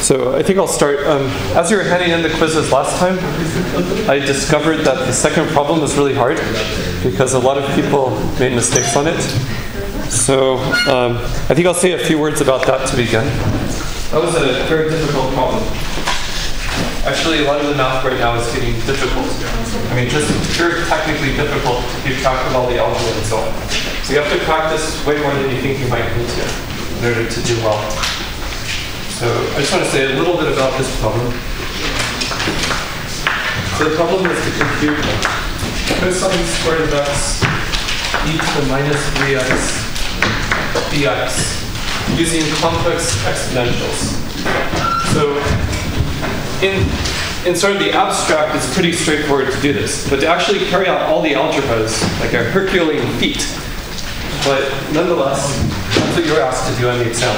So I think I'll start. As you were handing in the quizzes last time, I discovered that the second problem was really hard because a lot of people made mistakes on it. So I think I'll say a few words about that to begin. That was a very difficult problem. Actually, a lot of the math right now is getting difficult. I mean, just very technically difficult to keep track of all the algebra and so on. So you have to practice way more than you think you might need to in order to do well. So I just want to say a little bit about this problem. So the problem is to compute cosine squared of x e to the minus 3x dx using complex exponentials. So in sort of the abstract, it's pretty straightforward to do this. But to actually carry out all the algebra is like a Herculean feat. But nonetheless, that's what you're asked to do on the exam.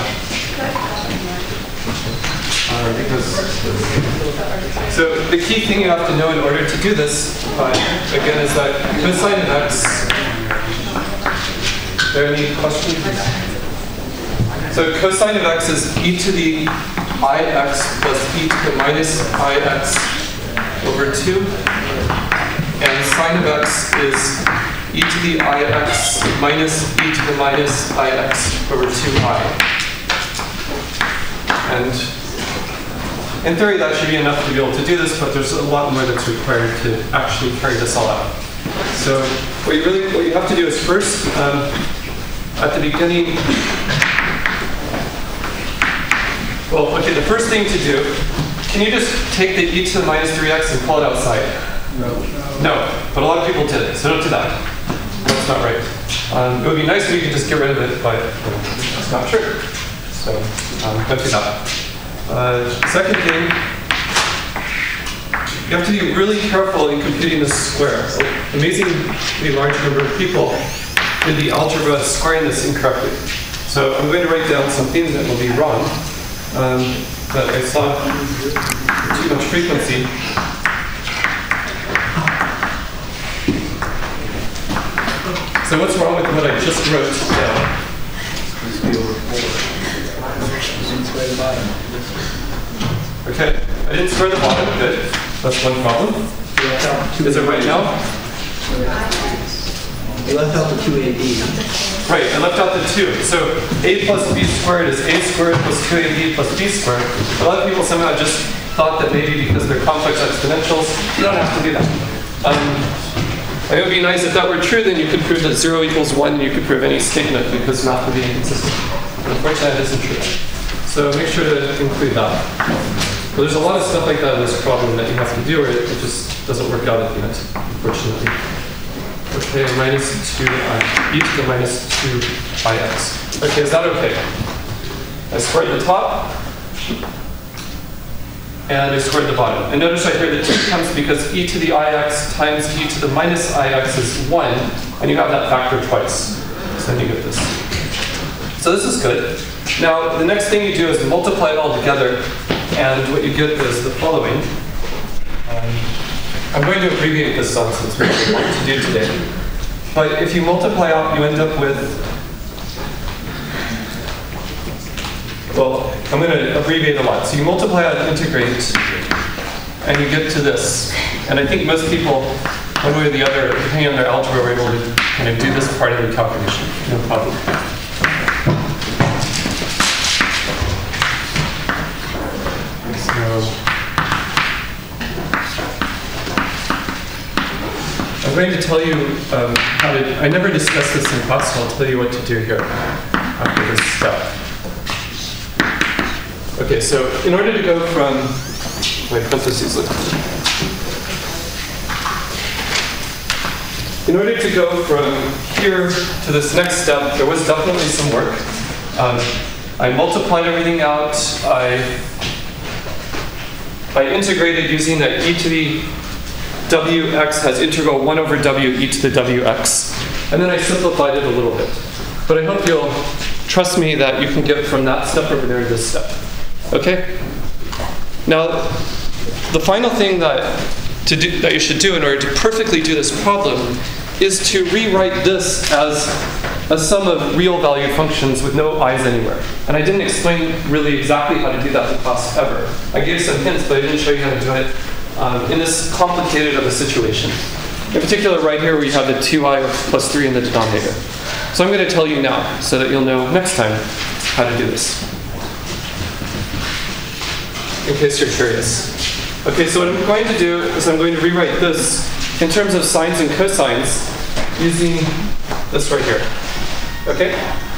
So the key thing you have to know in order to do this, again, is that cosine of x. Are there any questions? So cosine of x is e to the ix plus e to the minus ix over 2. And sine of x is e to the ix minus e to the minus ix over 2i. And in theory, that should be enough to be able to do this, but there's a lot more that's required to actually carry this all out. So what you have to do is first, at the beginning, the first thing to do, can you just take the e to the minus 3x and pull it outside? No, but a lot of people did it, so don't do that. That's not right. It would be nice if you could just get rid of it, but that's not true. So don't do that. Second thing, you have to be really careful in computing this square. So, amazingly large number of people did the algebra squaring this incorrectly. So I'm going to write down something that will be wrong, but I saw too much frequency. So what's wrong with what I just wrote down? Okay, I didn't square the bottom. Good. That's one problem. Is it right now? You left out the 2ab. Right, I left out the 2. So a plus b squared is a squared plus 2ab plus b squared. A lot of people somehow just thought that maybe because they're complex exponentials, you don't have to do that. It would be nice if that were true, then you could prove that 0 equals 1 and you could prove any statement because math would be inconsistent. But unfortunately, that isn't true. So make sure to include that. But there's a lot of stuff like that in this problem that you have to do, or it just doesn't work out at the end, unfortunately. Okay, minus 2i, e to the minus 2ix. Okay, is that okay? I squared the top, and I squared the bottom. And notice right here the 2 comes because e to the ix times e to the minus ix is 1, and you have that factor twice. So then you get this. So this is good. Now, the next thing you do is multiply it all together, and what you get is the following. I'm going to abbreviate this sum since we have a lot to do today. But if you multiply out, you end up with, well, I'm going to abbreviate a lot. So you multiply out and integrate, and you get to this. And I think most people, one way or the other, depending on their algebra, were able to kind of do this part of the calculation. No problem. I'm going to tell you how to, I never discussed this in class, so I'll tell you what to do here after this step. Okay, so in order to go from, my parentheses look. In order to go from here to this next step, there was definitely some work. I multiplied everything out. I integrated using that e to the wx has integral 1 over w e to the wx. And then I simplified it a little bit. But I hope you'll trust me that you can get from that step over there to this step. Okay? Now, the final thing that you should do in order to perfectly do this problem is to rewrite this as a sum of real valued functions with no i's anywhere. And I didn't explain really exactly how to do that in class ever. I gave some hints, but I didn't show you how to do it in this complicated of a situation. In particular, right here, we have the 2i plus 3 in the denominator. So I'm going to tell you now, so that you'll know next time how to do this, in case you're curious. Okay, so what I'm going to do is I'm going to rewrite this in terms of sines and cosines using this right here. Okay?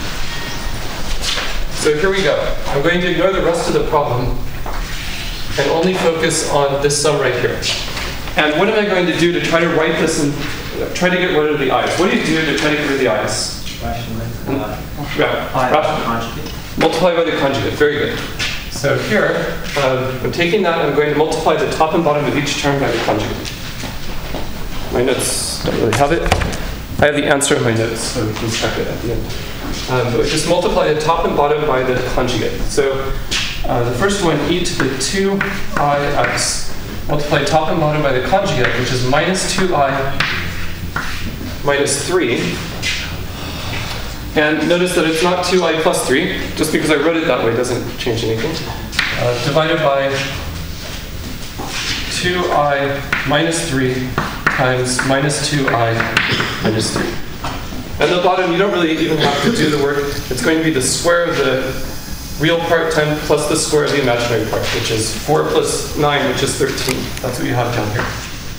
So here we go. I'm going to ignore the rest of the problem and only focus on this sum right here. And what am I going to do to try to write this and try to get rid of the i's? What do you do to try to get rid of the i's? Multiply by the conjugate. Very good. So here, I'm taking that and I'm going to multiply the top and bottom of each term by the conjugate. My notes don't really have it. I have the answer in my notes, so we can check it at the end. But just multiply the top and bottom by the conjugate. So the first one, e to the 2ix. Multiply top and bottom by the conjugate, which is minus 2i minus 3. And notice that it's not 2i plus 3. Just because I wrote it that way doesn't change anything. Divided by 2i minus 3 times minus 2i minus 3. And the bottom, you don't really even have to do the work. It's going to be the square of the real part times plus the square of the imaginary part, which is 4 plus 9, which is 13. That's what you have down here.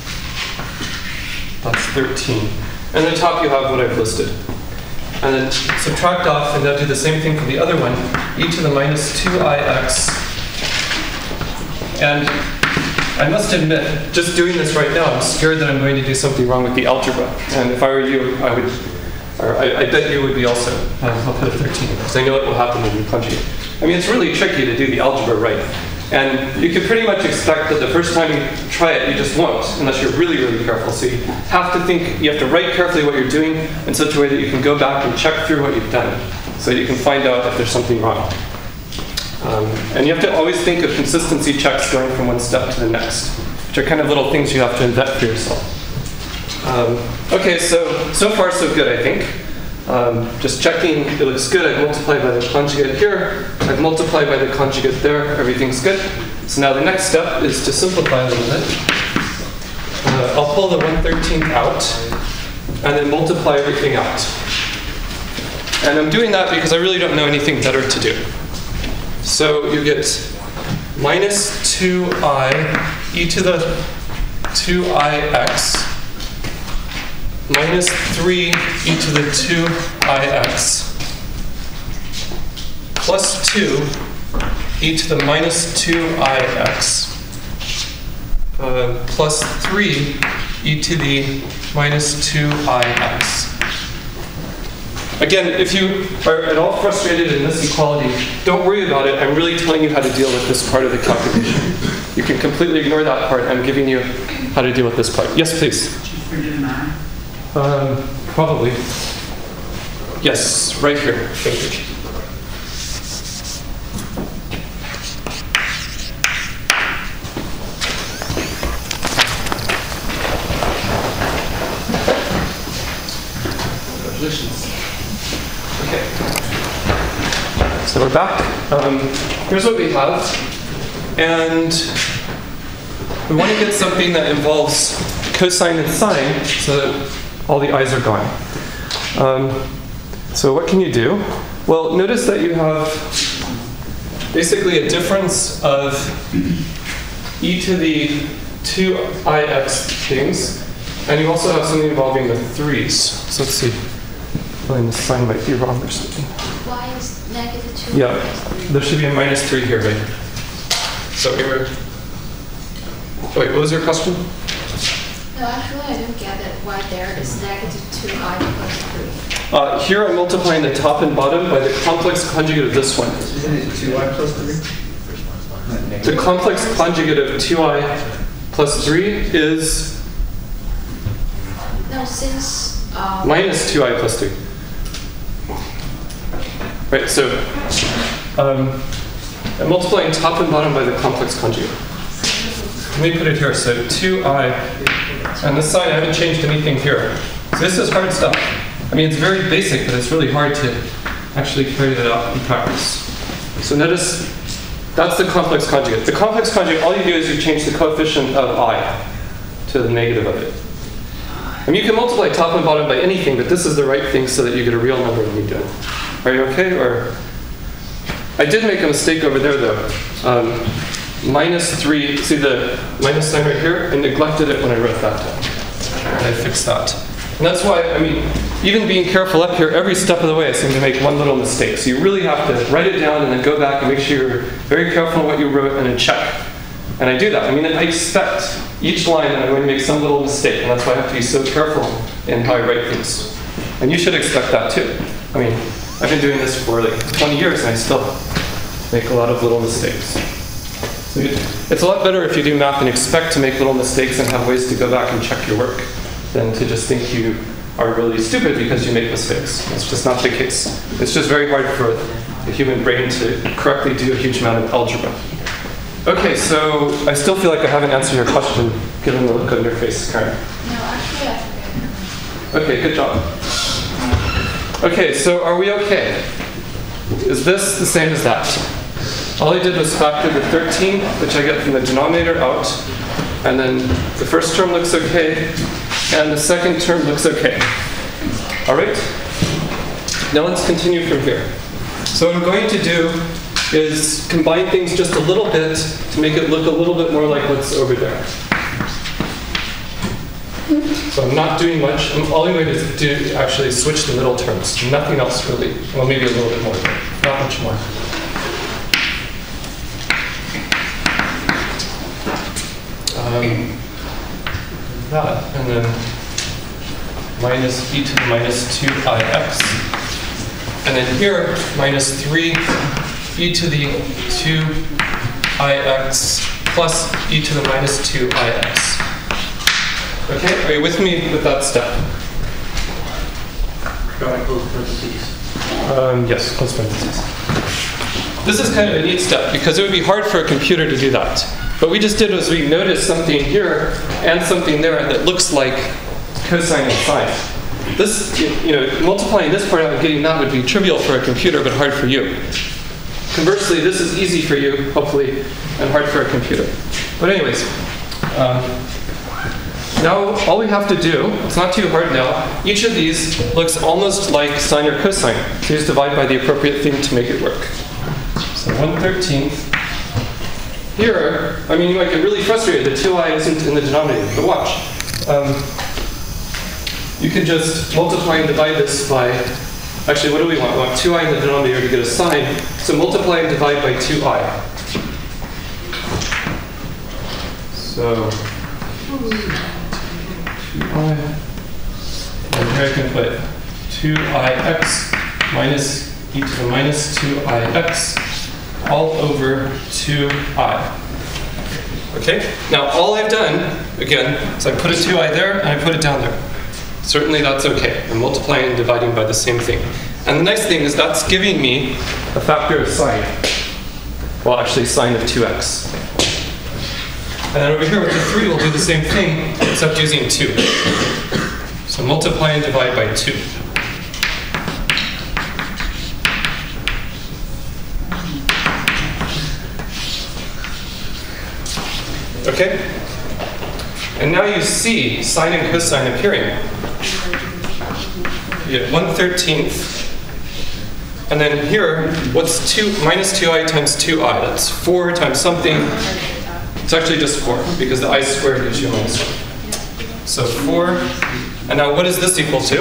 That's 13. And the top you have what I've listed. And then subtract off, and now do the same thing for the other one, e to the minus 2ix. And I must admit, just doing this right now, I'm scared that I'm going to do something wrong with the algebra. And if I were you, I bet you would be also. I'll put a 13 because I know what will happen when you conjugate. I mean, it's really tricky to do the algebra right. And you can pretty much expect that the first time you try it, you just won't, unless you're really, really careful. So you have to think, you have to write carefully what you're doing in such a way that you can go back and check through what you've done, so you can find out if there's something wrong. And you have to always think of consistency checks going from one step to the next, which are kind of little things you have to invent for yourself. Okay, so far so good, I think. Just checking, it looks good. I've multiplied by the conjugate here. I've multiplied by the conjugate there. Everything's good. So now the next step is to simplify a little bit. I'll pull the 1/13 out and then multiply everything out. And I'm doing that because I really don't know anything better to do. So you get minus 2i e to the 2ix minus 3 e to the 2ix plus 2 e to the minus 2ix plus 3 e to the minus 2ix. Again, if you are at all frustrated in this equality, don't worry about it. I'm really telling you how to deal with this part of the calculation. You can completely ignore that part. I'm giving you how to deal with this part. Yes, please. Probably. Yes, right here. Thank you. Congratulations. Okay. So we're back. Here's what we have. And we want to get something that involves cosine and sine so that all the i's are gone. So what can you do? Well, notice that you have basically a difference of e to the 2ix things, and you also have something involving the 3's. So let's see. The sign might be wrong or something. Y is negative 2. Yeah, there should be a minus 3 here, right? So we were... Wait, what was your question? No, actually I don't get it. Why there is negative 2i plus 3. Here I'm multiplying the top and bottom by the complex conjugate of this one. Isn't it 2i plus 3? The complex conjugate of 2i plus 3 is... No, since... minus 2i plus 3. Right, so I'm multiplying top and bottom by the complex conjugate. Let me put it here. So 2i, and this sign, I haven't changed anything here. So this is hard stuff. I mean, it's very basic, but it's really hard to actually carry that out in practice. So notice, that's the complex conjugate. The complex conjugate, all you do is you change the coefficient of I to the negative of it. I mean, you can multiply top and bottom by anything, but this is the right thing so that you get a real number when you do it. Are you okay? Or I did make a mistake over there, though. -3, see the minus sign right here? I neglected it when I wrote that down. And I fixed that. And that's why, I mean, even being careful up here, every step of the way I seem to make one little mistake. So you really have to write it down and then go back and make sure you're very careful on what you wrote and then check. And I do that. I mean, I expect each line that I'm going to make some little mistake, and that's why I have to be so careful in how I write things. And you should expect that too. I mean, I've been doing this for like 20 years and I still make a lot of little mistakes. So it's a lot better if you do math and expect to make little mistakes and have ways to go back and check your work than to just think you are really stupid because you make mistakes. It's just not the case. It's just very hard for the human brain to correctly do a huge amount of algebra. Okay, so I still feel like I haven't answered your question, given the look on your face, Karen. No, actually, I forget. Okay, good job. Okay, so are we okay? Is this the same as that? All I did was factor the 13, which I get from the denominator, out, and then the first term looks okay, and the second term looks okay. All right? Now let's continue from here. So what I'm going to do is combine things just a little bit to make it look a little bit more like what's over there. So I'm not doing much. All I'm going to do is actually switch the middle terms. Nothing else really. Well, maybe a little bit more, but not much more. That, and then minus e to the minus 2ix. And then here, minus 3 e to the 2ix plus e to the minus 2ix. Okay, are you with me with that step? Yes, close parentheses. This is kind of a neat step because it would be hard for a computer to do that. What we just did was we noticed something here and something there that looks like cosine and sine. This, multiplying this part out and getting that would be trivial for a computer, but hard for you. Conversely, this is easy for you, hopefully, and hard for a computer. But anyways, now all we have to do, it's not too hard now, each of these looks almost like sine or cosine. So you just divide by the appropriate thing to make it work. So 1/13. Here, I mean, you might get really frustrated that 2i isn't in the denominator, but watch. You can just multiply and divide this by, actually, what do we want? We want 2i in the denominator to get a sign, so multiply and divide by 2i. So, 2i, and here I can put 2ix minus e to the minus 2ix all over 2i. Okay? Now all I've done, again, is I put a 2i there and I put it down there. Certainly that's okay. I'm multiplying and dividing by the same thing. And the nice thing is that's giving me a factor of sine. Well, actually sine of 2x. And then over here with the 3, we'll do the same thing, except using 2. So multiply and divide by 2. Okay? And now you see sine and cosine appearing. You get 1/13. And then here, what's minus 2i times 2i? That's 4 times something. It's actually just 4, because the I squared gives you minus 1. So 4. And now what is this equal to?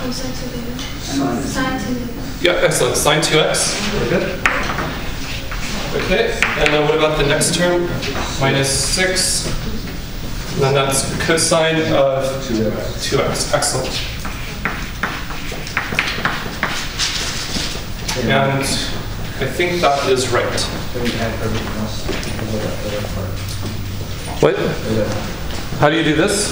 Sine 2. Yeah, excellent. Sine 2x. Very good. Okay, and then what about the next term? Minus 6. And then that's cosine of 2x. Excellent. And I think that is right. What? How do you do this?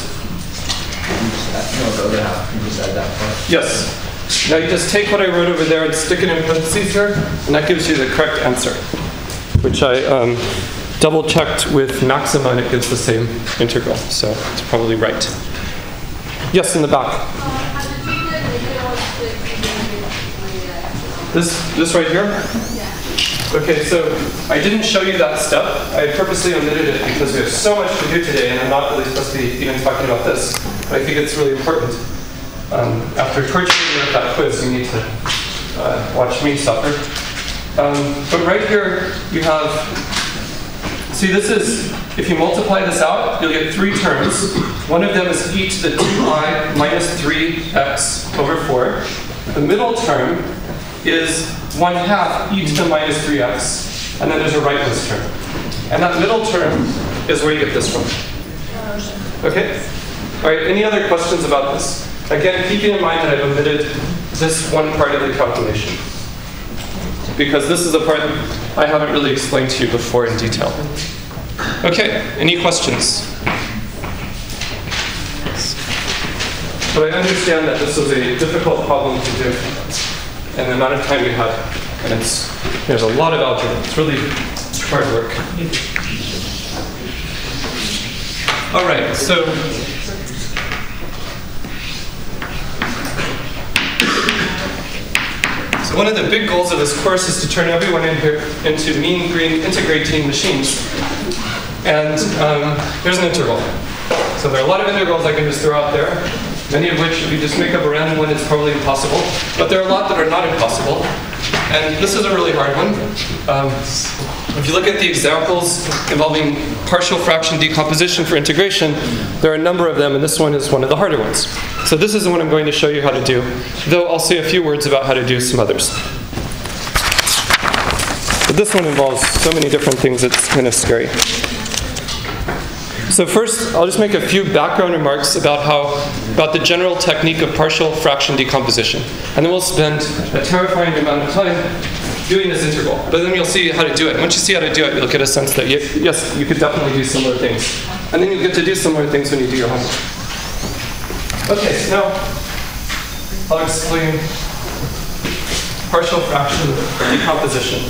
Yes. Now you just take what I wrote over there and stick it in parentheses here, and that gives you the correct answer, which I double-checked with Maxima, and it gives the same integral, so it's probably right. Yes, in the back. How did you get This right here? Yeah. Okay, so I didn't show you that step. I purposely omitted it because we have so much to do today, and I'm not really supposed to be even talking about this. But I think it's really important. After torturing you with that quiz, you need to watch me suffer. But right here, you have, see, this is, if you multiply this out, you'll get 3 terms. One of them is e to the 2I minus 3x over 4. The middle term is 1/2 e to the minus 3x, and then there's a rightmost term. And that middle term is where you get this from. Okay? All right, any other questions about this? Again, keeping in mind that I've omitted this one part of the calculation, because this is a part I haven't really explained to you before in detail. Okay, any questions? But I understand that this was a difficult problem to do, and the amount of time we had, and there's a lot of algebra. It's really hard work. All right, so one of the big goals of this course is to turn everyone in here into mean green integrating machines. And here's an integral. So there are a lot of integrals I can just throw out there, many of which, if you just make up a random one, it's probably impossible. But there are a lot that are not impossible. And this is a really hard one. If you look at the examples involving partial fraction decomposition for integration, there are a number of them, and this one is one of the harder ones. So this is the one I'm going to show you how to do, though I'll say a few words about how to do some others. But this one involves so many different things, it's kind of scary. So first, I'll just make a few background remarks about the general technique of partial fraction decomposition. And then we'll spend a terrifying amount of time doing this integral. But then you'll see how to do it. Once you see how to do it, you'll get a sense that, yes, you could definitely do similar things. And then you'll get to do similar things when you do your homework. Okay, so now I'll explain partial fraction decomposition.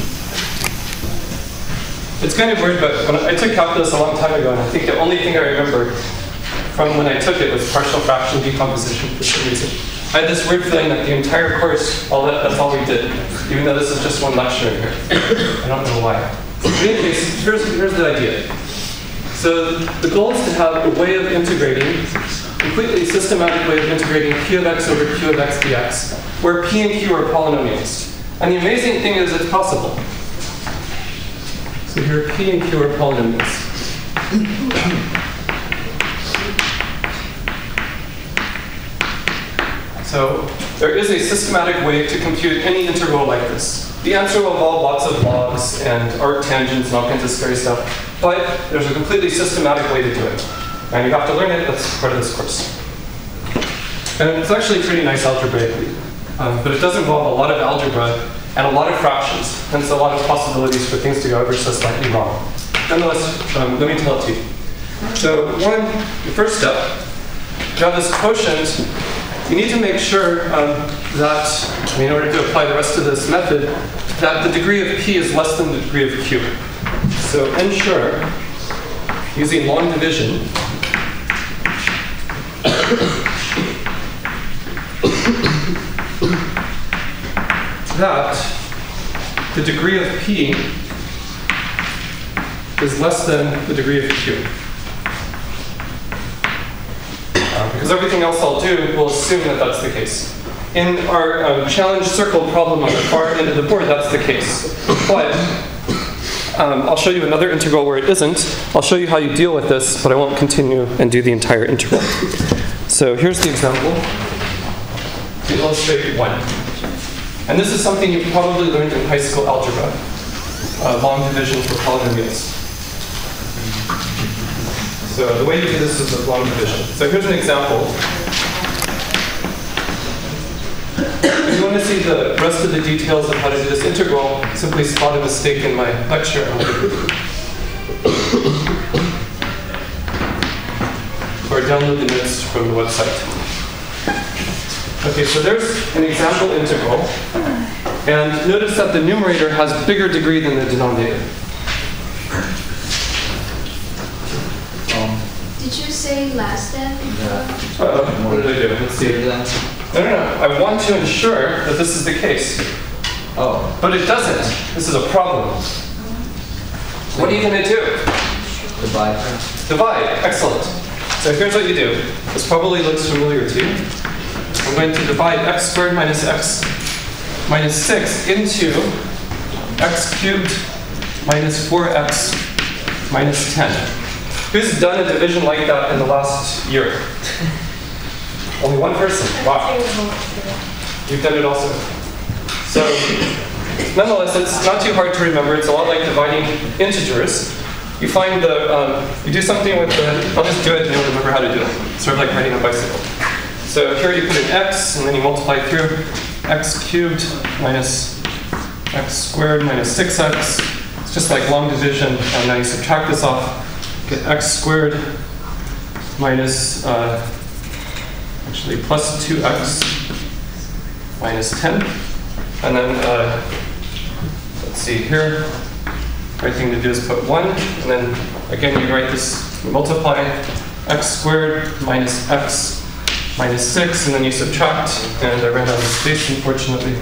It's kind of weird, but when I took calculus a long time ago, and I think the only thing I remember from when I took it was partial fraction decomposition for some reason. I had this weird feeling that the entire course, that's all we did, even though this is just one lecture in here. I don't know why. In any case, here's the idea. So the goal is to have a way of integrating, completely systematic way of integrating p of x over q of x dx, where p and q are polynomials. And the amazing thing is it's possible. So here p and q are polynomials. So there is a systematic way to compute any integral like this. The answer will involve lots of logs and arctangents and all kinds of scary stuff, but there's a completely systematic way to do it. And you have to learn it, that's part of this course. And it's actually pretty nice algebraically, but it does involve a lot of algebra and a lot of fractions, hence a lot of possibilities for things to go ever so slightly wrong. Nonetheless, let me tell it to you. So the first step, you have this quotient. You need to make sure that, in order to apply the rest of this method, that the degree of p is less than the degree of q. So ensure, using long division, that the degree of p is less than the degree of q. Because everything else I'll do will assume that that's the case. In our challenge circle problem on the far end of the board, that's the case. But I'll show you another integral where it isn't. I'll show you how you deal with this, but I won't continue and do the entire integral. So here's the example to illustrate 1. And this is something you probably learned in high school algebra, long division for polynomials. So the way you do this is with long division. So here's an example. If you want to see the rest of the details of how to do this integral, simply spot a mistake in my lecture. Or download the notes from the website. Okay, so there's an example integral. And notice that the numerator has bigger degree than the denominator. Did you say last step? What did I do? Let's see. No. I want to ensure that this is the case. Oh, But it doesn't. This is a problem. What are you going to do? divide. Divide. Excellent. So here's what you do. This probably looks familiar to you. I'm going to divide x squared minus x minus 6 into x cubed minus 4x minus 10. Who's done a division like that in the last year? Only one person. Wow. You've done it also. So, nonetheless, it's not too hard to remember. It's a lot like dividing integers. You find you do something with I'll just do it and you'll remember how to do it. It's sort of like riding a bicycle. So here you put an x and then you multiply through x cubed minus x squared minus 6x. It's just like long division. And now you subtract this off. Get x squared minus, actually plus 2x minus 10. And then, let's see here. Right thing to do is put 1. And then, again, you write this, you multiply x squared minus x minus 6. And then you subtract. And I ran out of space, unfortunately.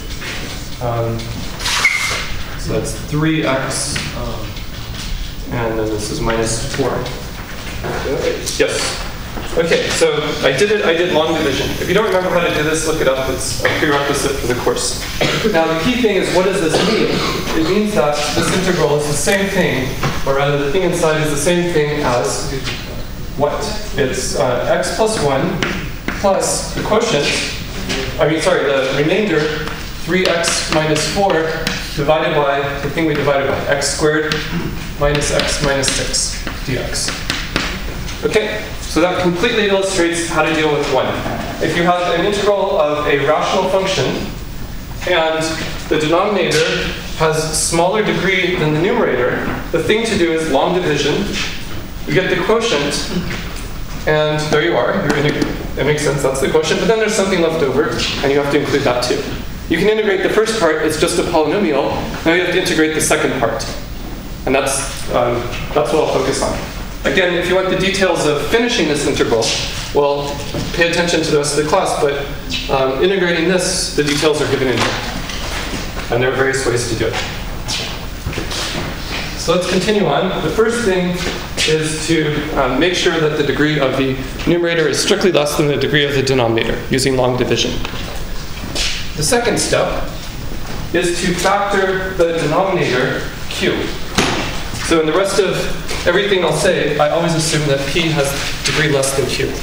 So that's 3x. And then this is minus 4. Yes. Okay, so I did long division. If you don't remember how to do this, look it up. It's a prerequisite for the course. Now the key thing is, what does this mean? It means that this integral is the same thing, or rather the thing inside is the same thing as what? It's x plus 1 plus the quotient, the remainder, 3x minus 4 divided by the thing we divided by, x squared minus x minus 6 dx. Okay, so that completely illustrates how to deal with 1. If you have an integral of a rational function and the denominator has smaller degree than the numerator, the thing to do is long division. You get the quotient, and there you are. It makes sense, that's the quotient, but then there's something left over, and you have to include that too. You can integrate the first part, it's just a polynomial. Now you have to integrate the second part. And that's what I'll focus on. Again, if you want the details of finishing this integral, well, pay attention to the rest of the class, but integrating this, the details are given in here. And there are various ways to do it. So let's continue on. The first thing is to make sure that the degree of the numerator is strictly less than the degree of the denominator, using long division. The second step is to factor the denominator q. So in the rest of everything I'll say, I always assume that p has degree less than q.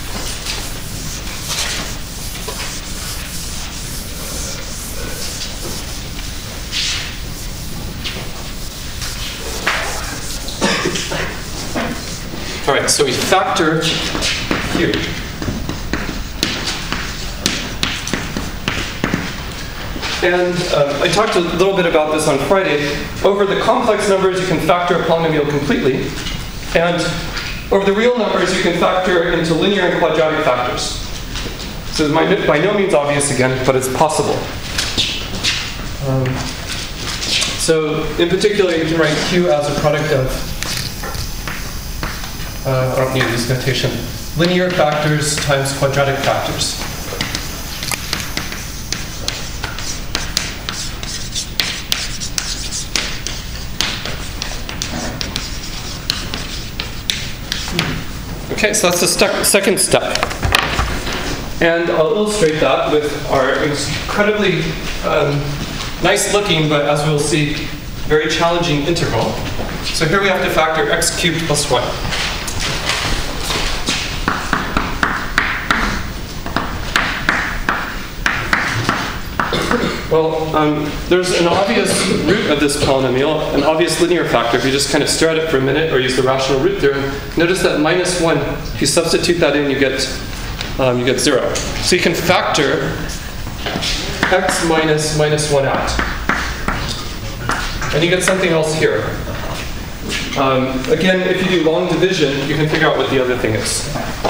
All right, so we factor q. And I talked a little bit about this on Friday. Over the complex numbers, you can factor a polynomial completely. And over the real numbers, you can factor into linear and quadratic factors. So it's by no means obvious again, but it's possible. So in particular, you can write Q as a product of, I don't need this notation, linear factors times quadratic factors. Okay, so that's the second step. And I'll illustrate that with our incredibly nice looking, but as we'll see, very challenging integral. So here we have to factor x cubed plus 1. Well, there's an obvious root of this polynomial, an obvious linear factor. If you just kind of stare at it for a minute or use the rational root theorem, notice that minus 1, if you substitute that in, you get 0. So you can factor x minus 1 out. And you get something else here. Again, if you do long division, you can figure out what the other thing is.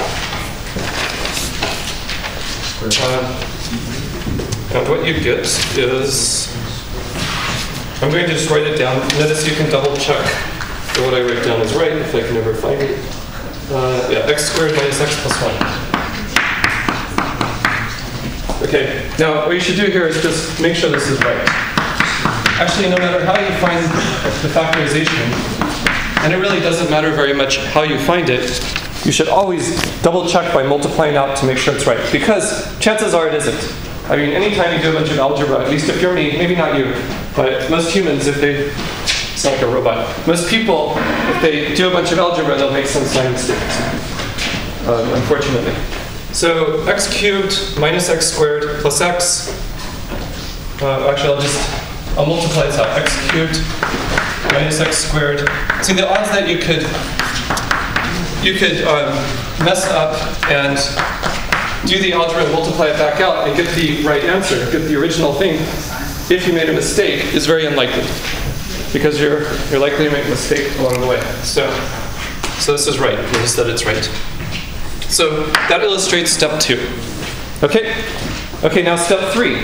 And what you get is, I'm going to just write it down. Notice you can double check that what I write down is right if I can ever find it. Yeah, x squared minus x plus 1. Okay, now what you should do here is just make sure this is right. Actually, no matter how you find the factorization, and it really doesn't matter very much how you find it, you should always double check by multiplying out to make sure it's right. Because chances are it isn't. I mean, anytime you do a bunch of algebra, at least if you're me, maybe not you, but most humans, if they, it's like a robot. Most people, if they do a bunch of algebra, they'll make some sign mistakes, unfortunately. So x cubed minus x squared plus x, actually I'll multiply this out. X cubed minus x squared. See, the odds that you could mess up and do the algebra and multiply it back out and get the right answer, get the original thing, if you made a mistake, is very unlikely. Because you're likely to make a mistake along the way. So this is right. Notice that it's right. So that illustrates step 2. Okay? Okay, now step 3.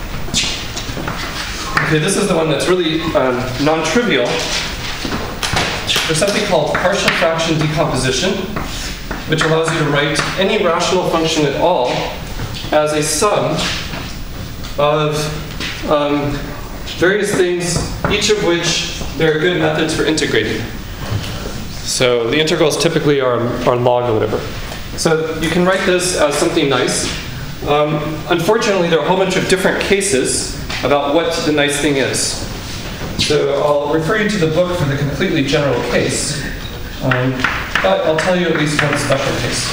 Okay, this is the one that's really non-trivial. There's something called partial fraction decomposition, which allows you to write any rational function at all as a sum of various things, each of which there are good methods for integrating. So the integrals typically are log or whatever. So you can write this as something nice. Unfortunately, there are a whole bunch of different cases about what the nice thing is. So I'll refer you to the book for the completely general case, but I'll tell you at least one special case.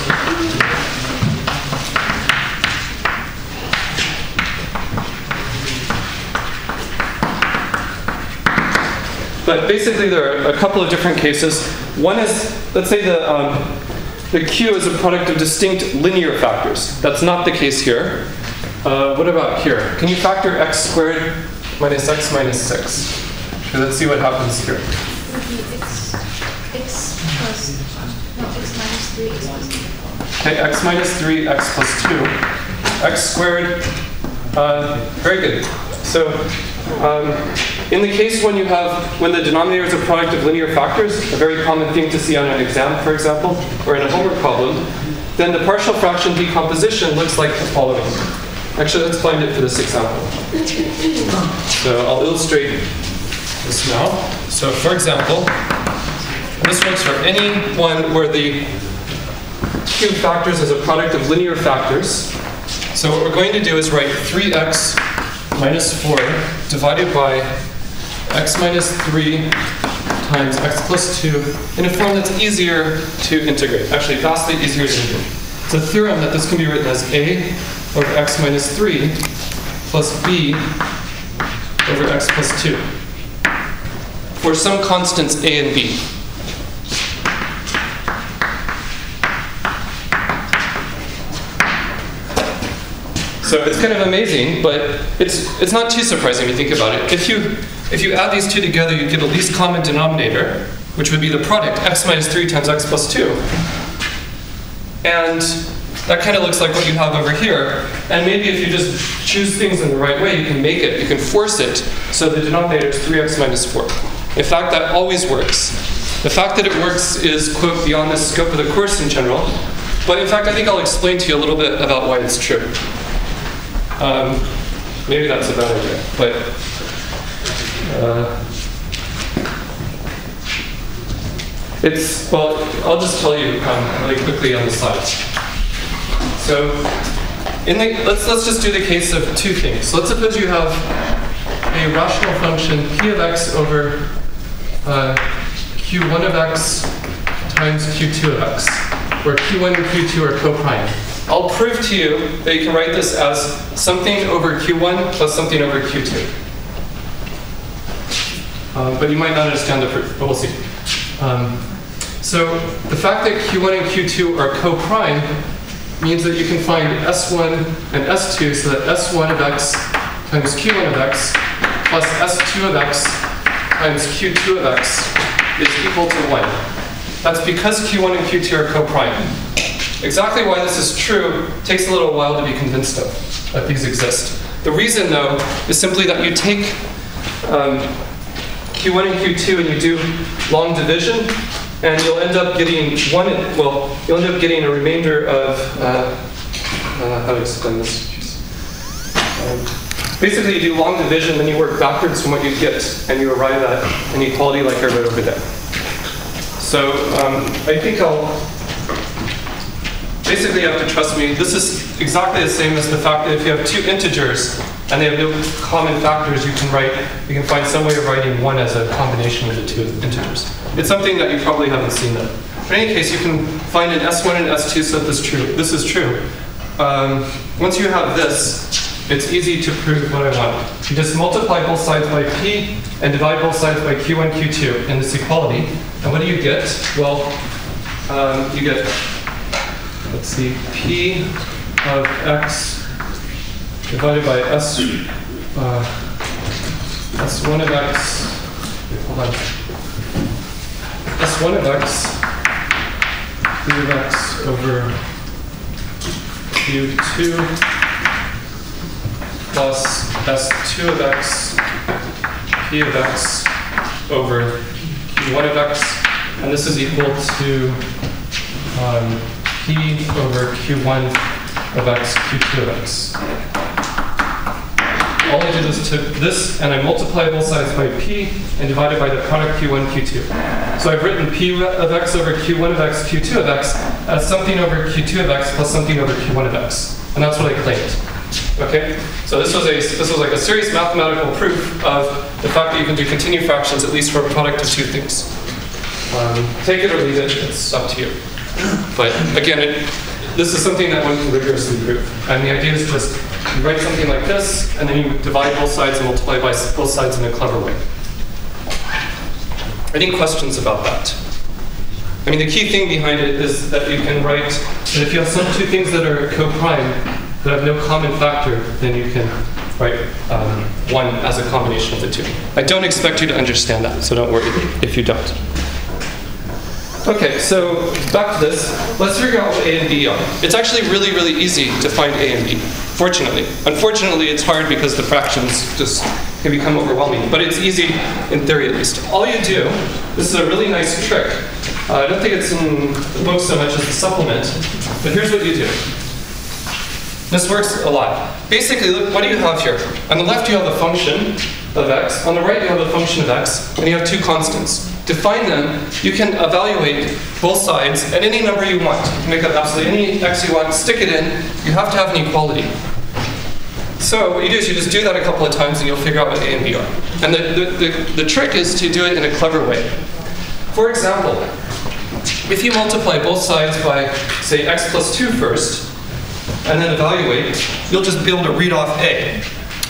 But basically there are a couple of different cases. One is, let's say the Q is a product of distinct linear factors. That's not the case here. What about here? Can you factor x squared minus x minus 6? Okay, let's see what happens here. X minus 3, x plus 2. Okay, x minus 3, x plus 2. X squared, very good. So in the case when the denominator is a product of linear factors, a very common thing to see on an exam, for example, or in a homework problem, then the partial fraction decomposition looks like the following. Actually, let's find it for this example. So I'll illustrate this now. So for example, this works for any one where the cube factors is a product of linear factors. So what we're going to do is write 3x minus 4 divided by x minus 3 times x plus 2 in a form that's easier to integrate. Actually, vastly easier to integrate. It's a theorem that this can be written as a over x minus 3 plus b over x plus 2 for some constants a and b. So it's kind of amazing, but it's not too surprising when you think about it. If you add these two together, you get a least common denominator, which would be the product x minus 3 times x plus 2. And that kind of looks like what you have over here. And maybe if you just choose things in the right way, you can make it, you can force it, so the denominator is 3x minus 4. In fact, that always works. The fact that it works is, quote, beyond the scope of the course in general. But in fact, I think I'll explain to you a little bit about why it's true. Maybe that's a bad idea, but well, I'll just tell you really quickly on the slides. So, let's just do the case of two things. So let's suppose you have a rational function p of x over q1 of x times q2 of x, where q1 and q2 are co-prime. I'll prove to you that you can write this as something over q1 plus something over q2. But you might not understand the proof, but we'll see. So the fact that q1 and q2 are co-prime means that you can find s1 and s2 so that s1 of x times q1 of x plus s2 of x times q2 of x is equal to 1. That's because q1 and q2 are co-prime. Exactly why this is true takes a little while to be convinced of, that these exist. The reason, though, is simply that you take q1 and q2 and you do long division, and you'll end up getting you'll end up getting a remainder of, how to explain this? Basically, you do long division, then you work backwards from what you get, and you arrive at an equality like I wrote over there. So I think basically you have to trust me. This is exactly the same as the fact that if you have two integers and they have no common factors, you can find some way of writing one as a combination of the two integers. It's something that you probably haven't seen though. In any case, you can find an S1 and S2 so this is true. Once you have this, it's easy to prove what I want. You just multiply both sides by P and divide both sides by Q1, Q2 in this equality. And what do you get? Well, you get, let's see, P of X divided by S1 of X, wait, hold on. S1 of X, P of X over Q2 plus S2 of X, P of X over Q1 of X, and this is equal to P over Q1 of X, Q2 of X. All I did was took this and I multiplied both sides by P and divided by the product Q1, Q2. So I've written P of X over Q1 of X, Q2 of X as something over Q2 of X plus something over Q1 of X. And that's what I claimed. Okay? So this was like a serious mathematical proof of the fact that you can do continued fractions at least for a product of two things. Take it or leave it, it's up to you. But again, this is something that one can rigorously prove. And the idea is just you write something like this, and then you divide both sides and multiply by both sides in a clever way. Any questions about that? I mean, the key thing behind it is that you can write that if you have some two things that are co-prime that have no common factor, then you can write one as a combination of the two. I don't expect you to understand that, so don't worry if you don't. Okay, so back to this. Let's figure out what A and B are. It's actually really, really easy to find A and B, fortunately. Unfortunately, it's hard because the fractions just can become overwhelming, but it's easy in theory at least. All you do, this is a really nice trick. I don't think it's in the book so much as the supplement, but here's what you do. This works a lot. Basically, look, what do you have here? On the left, you have the function of x. On the right, you have the function of x, and you have two constants. To find them, you can evaluate both sides at any number you want. You can make up absolutely any x you want, stick it in. You have to have an equality. So what you do is you just do that a couple of times, and you'll figure out what A and B are. And the trick is to do it in a clever way. For example, if you multiply both sides by, say, x plus 2 first, and then evaluate, you'll just be able to read off A.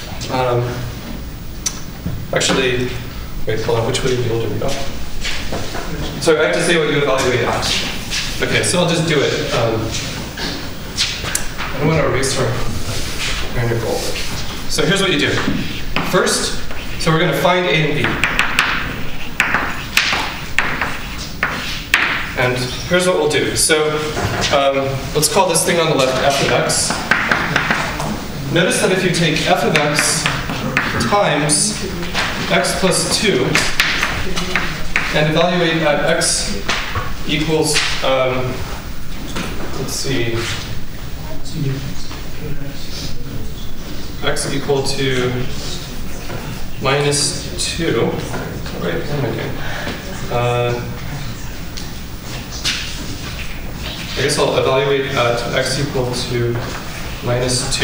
Actually, wait, hold on, which way will you be able to read off? So I have to say what you evaluate at. Okay, so I'll just do it. I don't want to erase our goal. So here's what you do. First, so we're going to find A and B. And here's what we'll do. So let's call this thing on the left f of x. Notice that if you take f of x times x plus 2 and evaluate at x equals, let's see, x equal to minus 2. Right, what am I doing? I guess I'll evaluate at x equal to minus 2.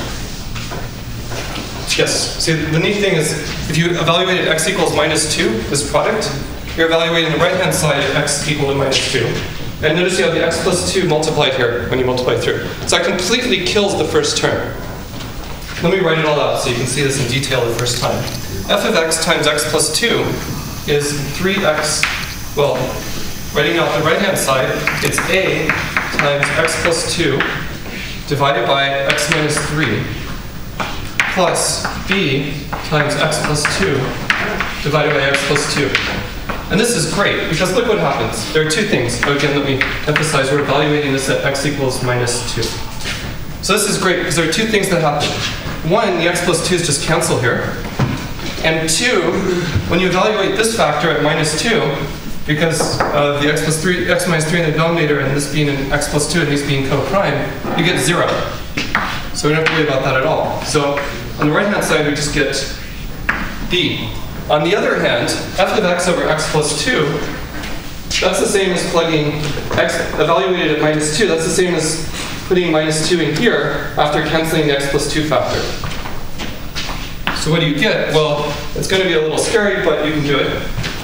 Yes, see, the neat thing is, if you evaluate at x equals minus 2, this product, you're evaluating the right-hand side at x equal to minus 2. And notice you have the x plus 2 multiplied here when you multiply through. So that completely kills the first term. Let me write it all out so you can see this in detail the first time. F of x times x plus 2 is 3x, well, writing out the right-hand side, it's a times x plus 2 divided by x minus 3 plus b times x plus 2 divided by x plus 2. And this is great, because look what happens. There are two things. Again, let me emphasize, we're evaluating this at x equals minus 2. So this is great, because there are two things that happen. One, the x plus 2's just cancel here. And two, when you evaluate this factor at minus 2, because of the x minus 3 in the denominator, and this being an x plus 2 and these being co-prime, you get 0. So we don't have to worry about that at all. So On the right-hand side, we just get b. On the other hand, f of x over x plus 2, that's the same as plugging x evaluated at minus 2. That's the same as putting minus 2 in here after canceling the x plus 2 factor. So what do you get? Well, it's going to be a little scary, but you can do it.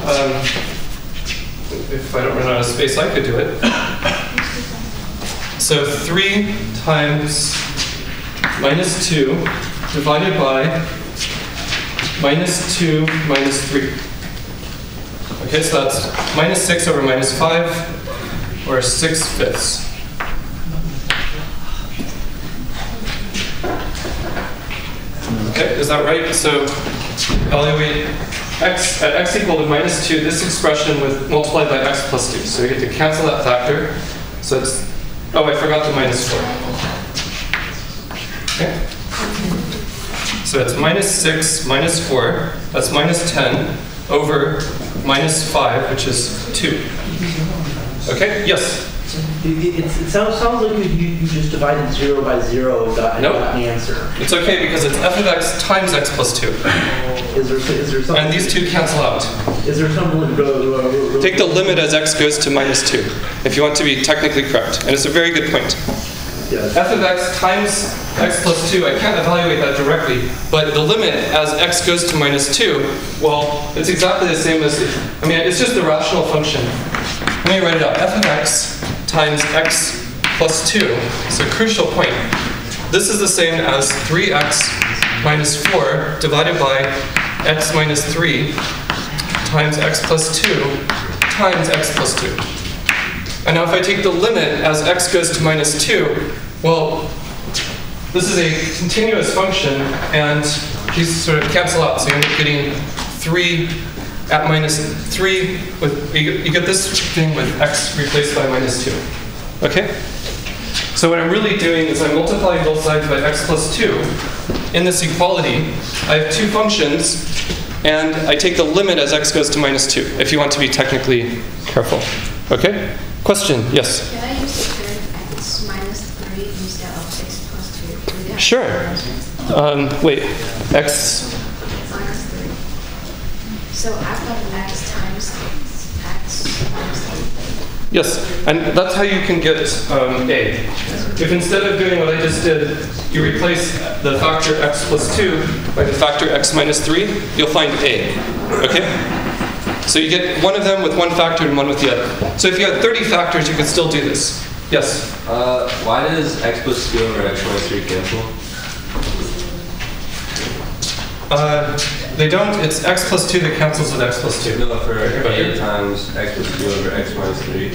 If I don't run out of space, I could do it. So 3 times minus 2 divided by minus 2 minus 3. Okay, so that's minus 6 over minus 5, or 6/5. Okay, is that right? So evaluate x at x equal to minus 2, this expression with multiplied by x plus 2. So we get to cancel that factor. So it's, oh, I forgot the minus 4. Okay. So it's minus 6 minus 4, that's minus 10 over minus 5, which is 2. Okay, yes? It sounds like you just divided 0 by 0 and got an answer. It's okay because it's f of x times x plus 2. Is there something? And these two cancel out. Is there something? Take the limit as x goes to minus 2, if you want to be technically correct. And it's a very good point. Yes. F of x times x plus 2, I can't evaluate that directly, but the limit as x goes to minus 2, well, it's exactly the same as, I mean, it's just a rational function. Let me write it out. F of x times x plus 2 is a crucial point. This is the same as 3x minus 4 divided by x minus 3 times x plus 2 times x plus 2. And now if I take the limit as x goes to minus 2, well, this is a continuous function, and these sort of cancel out, so you end up getting 3 at minus 3, with, you get this thing with x replaced by minus 2. Okay? So what I'm really doing is I'm multiplying both sides by x plus 2. In this equality, I have two functions, and I take the limit as x goes to minus 2, if you want to be technically careful. Okay? Question? Yes? Can I use the third x minus 3 instead of 6 plus 2? Sure. Wait. X. Minus 3. So f of x times x minus 3. Yes, and that's how you can get a. If instead of doing what I just did, you replace the factor x plus 2 by the factor x minus 3, you'll find a. Okay? So you get one of them with one factor and one with the other. So if you had 30 factors, you could still do this. Yes? Why does x plus 2 over x minus 3 cancel? They don't. It's x plus 2 that cancels with x plus 2. No, for a times x plus 2 over x minus 3.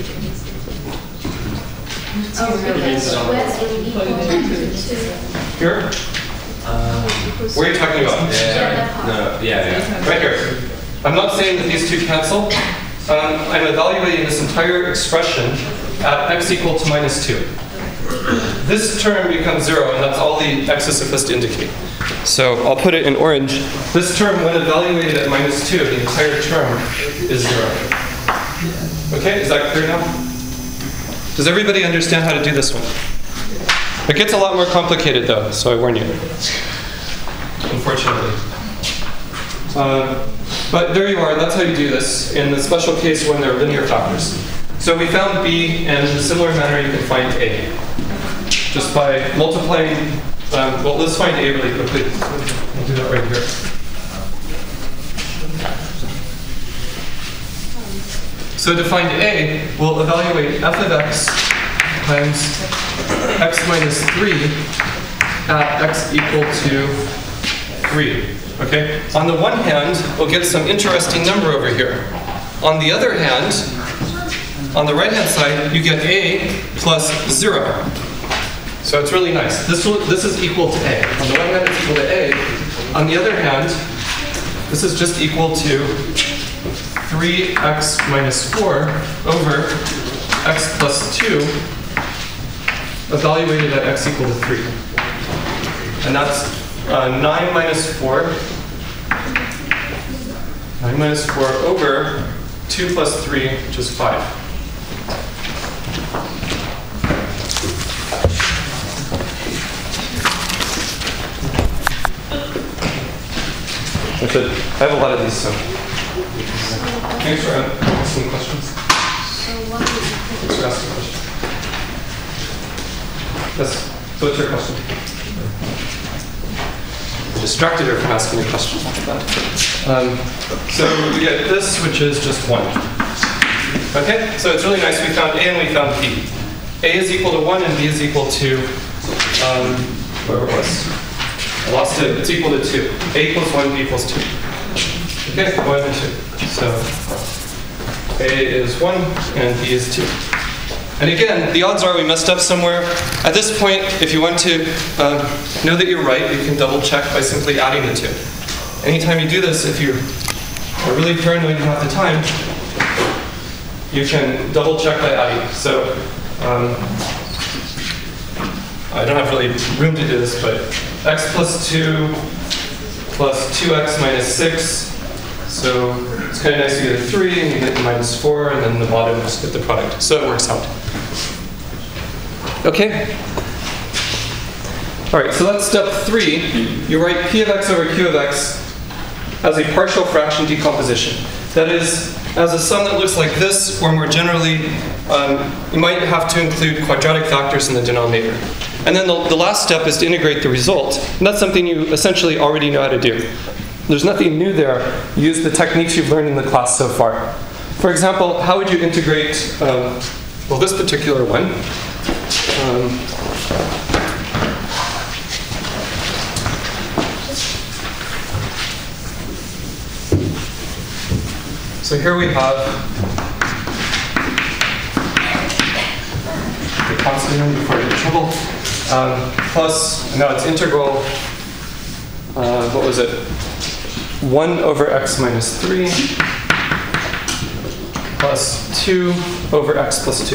Oh, really? So that's equal to 2. Here? Where are you talking about? Yeah. Right here. I'm not saying that these two cancel. I'm evaluating this entire expression at x equal to minus 2. This term becomes 0, and that's all the x is supposed to indicate. So I'll put it in orange. This term, when evaluated at minus 2, the entire term is 0. Okay, is that clear now? Does everybody understand how to do this one? It gets a lot more complicated, though, so I warn you. Unfortunately. But there you are, that's how you do this in the special case when there are linear factors. So we found b, and in a similar manner you can find a. Just by multiplying, well, let's find a really quickly. We'll do that right here. So to find a, we'll evaluate f of x times x minus 3 at x equal to 3. Okay? On the one hand, we'll get some interesting number over here. On the other hand, on the right-hand side, you get a plus 0. So it's really nice. This is equal to a. On the one hand, it's equal to a. On the other hand, this is just equal to 3x minus 4 over x plus 2 evaluated at x equal to 3. And that's 9 minus 4. 9 minus 4 over 2 plus 3, which is 5. I have a lot of these, so. Thanks for asking questions. So what do you Thanks for asking questions. Yes, so what's your question? I distracted her from asking a question. That's bad. So we get this, which is just 1. Okay, so it's really nice. We found A and we found B. A is equal to 1 and B is equal to, whatever it was. I lost it. It's equal to 2. A equals 1, B equals 2. Okay, 1 and 2. So A is 1 and B is 2. And again, the odds are we messed up somewhere. At this point, if you want to know that you're right, you can double check by simply adding the 2. Anytime you do this, if you are really paranoid and have the time, you can double check by adding. So I don't have really room to do this, but x plus 2 plus 2x minus 6. So it's kind of nice to get a 3, and you get the minus 4, and then the bottom just get the product. So it works out. Okay? All right, so that's step 3. You write p of x over q of x as a partial fraction decomposition. That is, as a sum that looks like this, or more generally, you might have to include quadratic factors in the denominator. And then the last step is to integrate the result. And that's something you essentially already know how to do. There's nothing new there. Use the techniques you've learned in the class so far. For example, how would you integrate, well, this particular one. So here we have the constant one before I get in trouble, plus, now it's integral, what was it? 1 over x minus 3 plus 2 over x plus 2.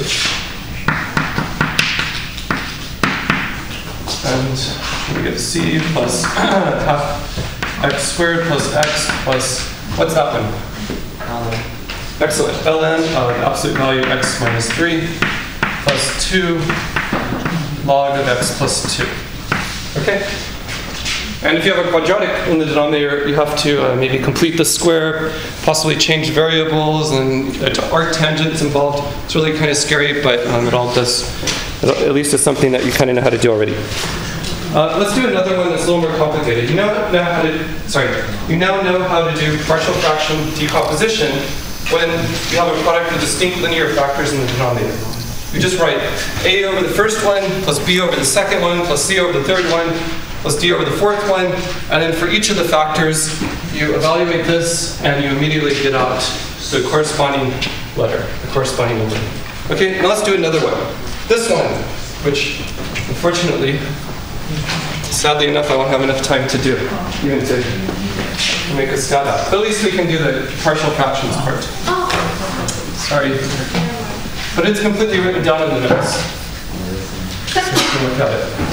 And we get c plus half x squared plus x plus, what's that one? Excellent. ln of the absolute value x minus 3 plus 2 log of x plus 2. Okay? And if you have a quadratic in the denominator, you have to maybe complete the square, possibly change variables, and arctangents involved. It's really kind of scary, but it all does, at least it's something that you kind of know how to do already. Let's do another one that's a little more complicated. You now know how to do partial fraction decomposition when you have a product of distinct linear factors in the denominator. You just write a over the first one, plus b over the second one, plus c over the third one, plus d over the fourth one, and then for each of the factors, you evaluate this, and you immediately get out the corresponding letter, the corresponding number. Okay, now let's do another one. This one, which unfortunately, sadly enough, I won't have enough time to do, even to make a stat out. But at least we can do the partial fractions part. Sorry. But it's completely written down in the notes. So you can look at it.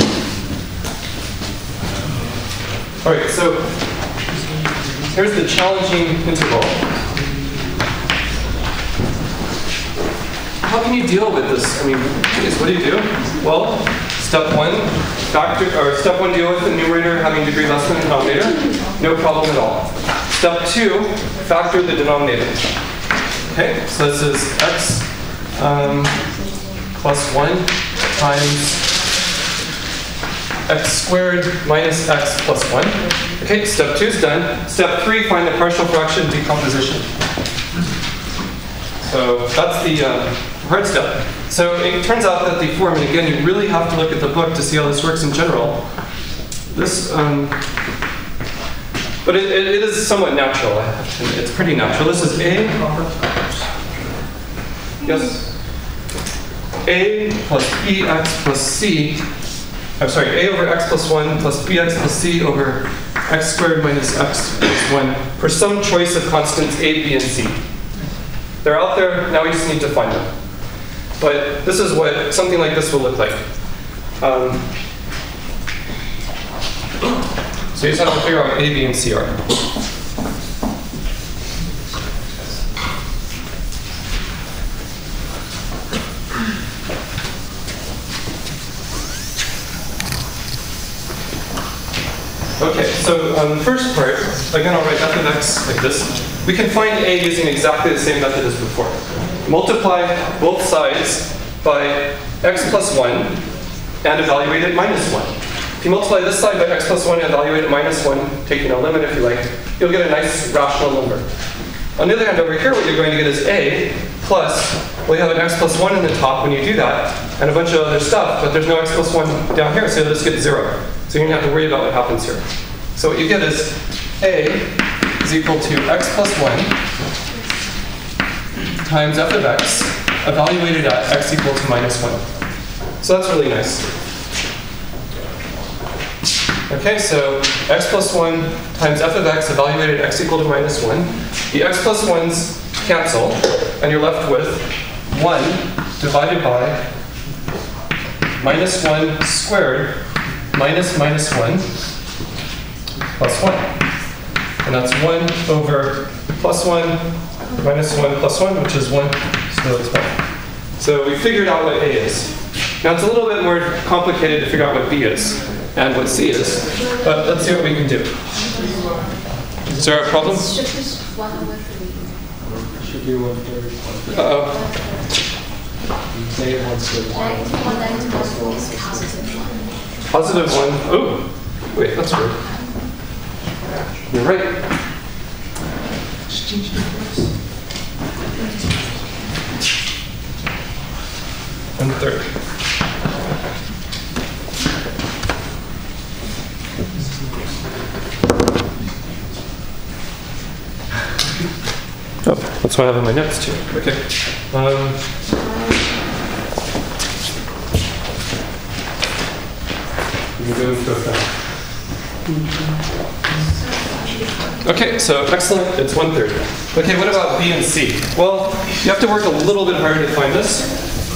All right, so here's the challenging integral. How can you deal with this? I mean, geez, what do you do? Well, step 1, step 1, deal with the numerator having degree less than the denominator. No problem at all. Step 2, factor the denominator. Okay, so this is x plus 1 times x squared minus x plus 1. Okay, step 2 is done. Step 3, find the partial fraction decomposition. So that's the hard step. So it turns out that the form, and again, you really have to look at the book to see how this works in general. This, but it is somewhat natural. It's pretty natural. This is a. Yes. A plus bx plus c. I'm sorry, a over x plus 1 plus bx plus c over x squared minus x plus 1 for some choice of constants a, b, and c. They're out there, now we just need to find them. But this is what something like this will look like. So you just have to figure out what a, b, and c are. Okay, So the first part, again, I'll write f of x like this. We can find a using exactly the same method as before. Multiply both sides by x plus 1 and evaluate it minus 1. If you multiply this side by x plus 1 and evaluate it minus 1, taking a limit if you like, you'll get a nice rational number. On the other hand, over here, what you're going to get is a plus, well, you have an x plus 1 in the top when you do that, and a bunch of other stuff, but there's no x plus 1 down here, so you'll just get 0. So you don't have to worry about what happens here. So what you get is a is equal to x plus 1 times f of x, evaluated at x equal to minus 1. So that's really nice. Okay, so x plus 1 times f of x evaluated at x equal to minus 1. The x plus 1's cancel, and you're left with 1 divided by minus 1 squared minus minus 1 plus 1. And that's 1 over plus 1 minus 1 plus 1, which is 1, so it's 1. So we figured out what a is. Now it's a little bit more complicated to figure out what b is and what c is, but let's see what we can do. Is there a problem? Should this 1 over 3? Should be 1/3. Uh-oh. Negative 1/3. Negative 1 negative 1 is positive 1. Positive 1. Oh, wait, that's weird. You're right. Just change the numbers. 1/3. Oh, that's what I have in my notes too. Okay. We can go into effect. Okay, so excellent, it's 1/3. Okay, what about B and C? Well, you have to work a little bit harder to find this.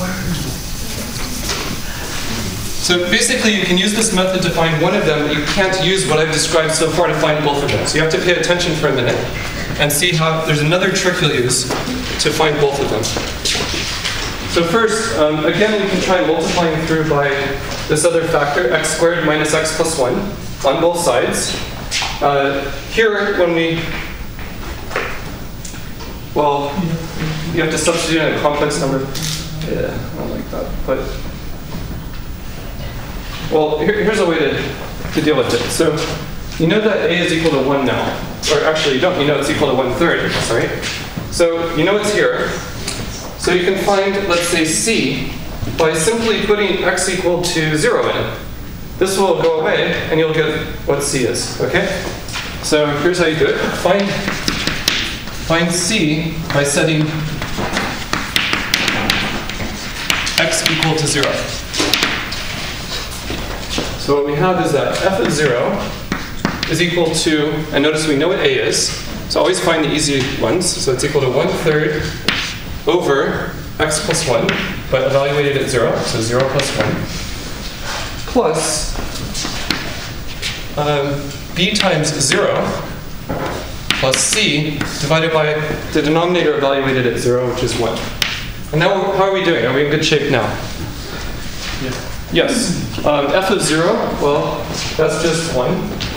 So basically you can use this method to find one of them, but you can't use what I've described so far to find both of them. So you have to pay attention for a minute and see how there's another trick you'll use to find both of them. So first, again, we can try multiplying through by this other factor, x squared minus x plus 1, on both sides. Here, when we, well, you have to substitute in a complex number. Yeah, I don't like that, but, well, here's a way to deal with it. So, you know that a is equal to 1 now. Or actually, you don't, you know it's equal to 1/3, sorry. So, you know it's here. So you can find, let's say, c by simply putting x equal to 0 in it. This will go away, and you'll get what c is, okay? So here's how you do it. Find c by setting x equal to 0. So what we have is that f of 0 is equal to, and notice we know what a is, so always find the easy ones. So it's equal to 1/3 over x plus 1, but evaluated at 0, so 0 plus 1, plus b times 0 plus c divided by the denominator evaluated at 0, which is 1. And now, how are we doing? Are we in good shape now? Yeah. Yes. F of 0, well, that's just 1.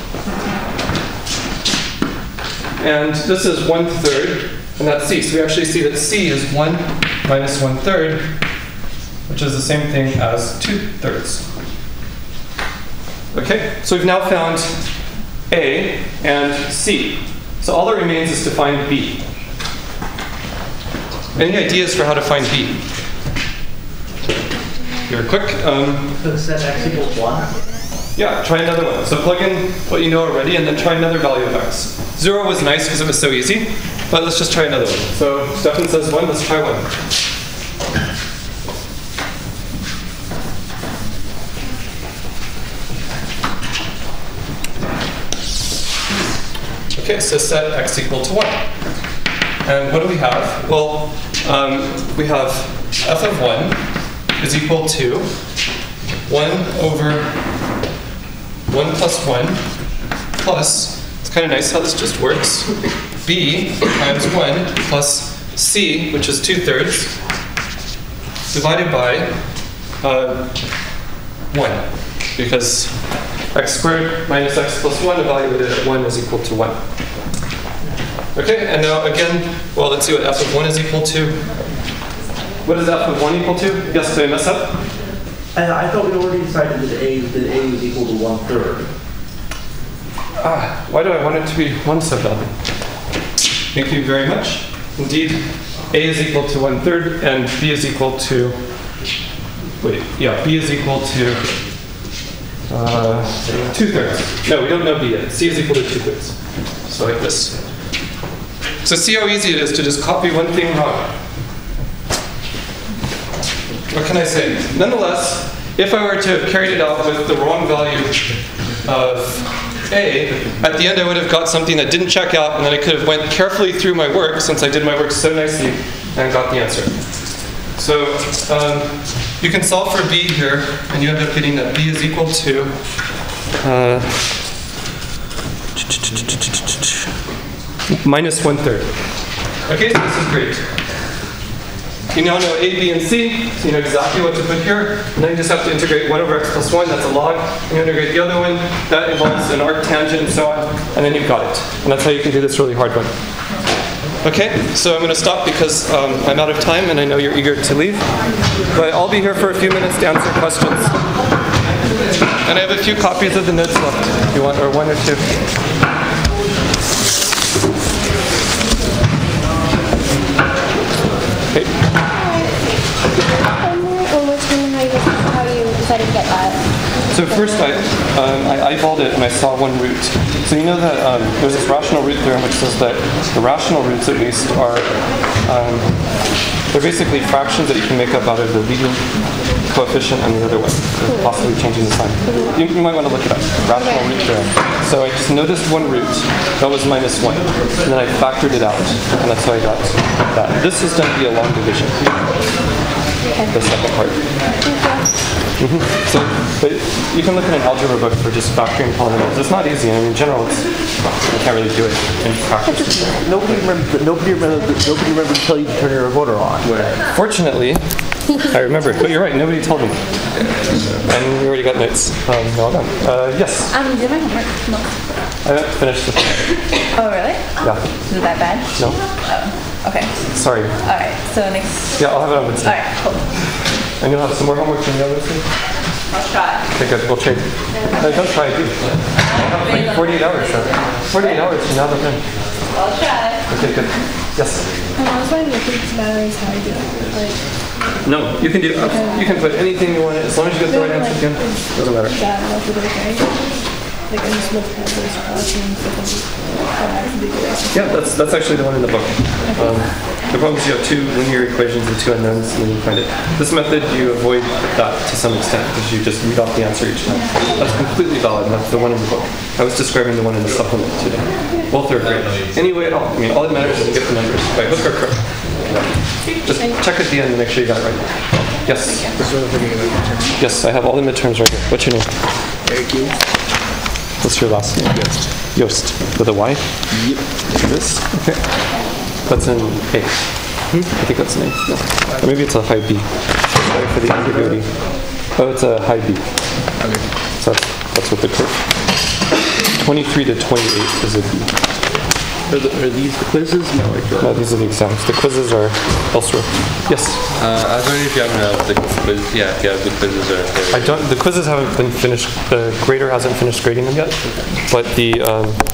And this is 1/3, and that's c. So we actually see that c is 1 minus 1/3, which is the same thing as 2/3. Okay, so we've now found A and C. So all that remains is to find B. Any ideas for how to find B? Here, quick. So set x equals 1? Yeah, try another one. So plug in what you know already and then try another value of x. 0 was nice because it was so easy, but let's just try another one. So Stefan says 1, let's try 1. Okay, so set x equal to 1. And what do we have? Well, we have f of 1 is equal to 1 over 1 plus 1 plus, it's kind of nice how this just works, b times 1 plus c, which is 2/3, divided by 1, because x squared minus x plus 1 evaluated at 1 is equal to 1. Okay, and now again, well, let's see what f of 1 is equal to. What is f of 1 equal to? Yes, did I mess up? I thought we already decided that a was equal to 1/3. Why do I want it to be 1 so badly? Thank you very much. Indeed, a is equal to 1/3 and b is equal to, b is equal to 2/3. No, we don't know b yet. C is equal to 2/3. So like this. So see how easy it is to just copy one thing wrong. What can I say? Nonetheless, if I were to have carried it out with the wrong value of a, at the end I would have got something that didn't check out, and then I could have went carefully through my work, since I did my work so nicely, and got the answer. So you can solve for b here, and you end up getting that b is equal to minus 1/3. Okay, so this is great. You now know a, b, and c, so you know exactly what to put here. And then you just have to integrate 1 over x plus 1, that's a log. And you integrate the other one, that involves an arctangent and so on. And then you've got it. And that's how you can do this really hard one. Okay, so I'm going to stop because I'm out of time and I know you're eager to leave. But I'll be here for a few minutes to answer questions. And I have a few copies of the notes left, if you want, or 1 or 2. Okay. How you decided to get that? So first I eyeballed it and I saw one root. So you know that there's this rational root theorem which says that the rational roots at least are, they're basically fractions that you can make up out of the leading coefficient and the other one, possibly changing the sign. You might want to look it up, rational root theorem. So I just noticed one root, that was minus 1. And then I factored it out, and that's how I got that. This is going to be a long division. The second part. So, but you can look at an algebra book for just factoring polynomials. It's not easy. I mean, in general, you can't really do it in practice. Nobody remembered to tell you to turn your recorder on. Fortunately, I remembered. But you're right. Nobody told me. And we already got notes. Well done. Yes. Did my homework? No. I haven't finished this. Oh, really? Yeah. Is it that bad? No. Oh, okay. Sorry. All right. So next. Yeah, I'll have it on Wednesday. All right. Cool. And you'll have some more homework from the other thing? I'll try. Okay, good. We'll trade. No, don't try. Do. I'll have like 48 hours. So 48 hours from now to then. I'll try. Okay, good. Yes. I was wondering if it matters how I do it. Like, No, you can do. You can put anything you want as long as you get the right answer again. Doesn't matter. that was it okay? Like I just looked at those questions and Yeah, that's actually the one in the book. The problem is you have 2 linear equations and 2 unknowns, and then you find it. This method, you avoid that to some extent because you just read off the answer each time. That's completely valid. That's the one in the book. I was describing the one in the supplement today. Both are great. Anyway, at all. I mean, all that matters is you get the numbers by hook or crook. Just check at the end and make sure you got it right. Yes. Yes, I have all the midterms right here. What's your name? Thank you. What's your last name? Yost. Yost. With a Y? Yep. This? Okay. That's an A. I think that's an A. No. Or maybe it's a high B. Sorry for the ambiguity. Oh, it's a high B. Okay. So that's what the curve. 23 to 28 is a B. Are these the quizzes? No, I don't. No, these are the exams. The quizzes are elsewhere. Yes? I was wondering if you happen to have the quiz. Yeah, if you have the quizzes or. I don't. The quizzes haven't been finished. The grader hasn't finished grading them yet. But the